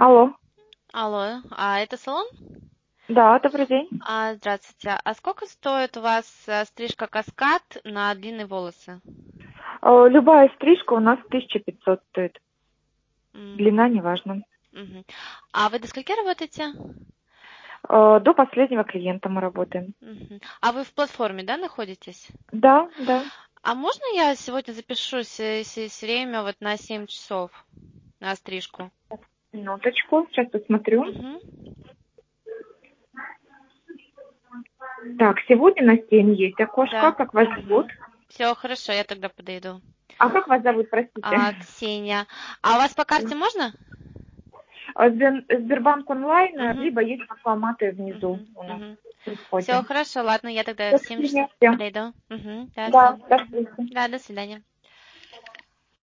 Алло. Алло, это салон? Да, добрый день. Здравствуйте. А сколько стоит у вас стрижка каскад на длинные волосы? Любая стрижка у нас 1500 стоит. Мгм, Длина не важна. мгм. А вы до скольки работаете? До последнего клиента мы работаем. Мгм. А вы в платформе, да, находитесь? Да, да. А можно я сегодня запишусь, если есть время, вот на 7 часов на стрижку? Минуточку, сейчас посмотрю. Мгм. Так, сегодня на 7 есть окошко. Да. Как вас зовут? Все, хорошо, я тогда подойду. А как вас зовут, простите? Ксения. А у вас по карте можно? Сбербанк онлайн, Мгм, либо есть банкоматы внизу мгм, у нас мгм. при Все, входе. хорошо, ладно, я тогда До в 7 часов свидания. подойду. Да, Да, все. до встречи. Да, до свидания.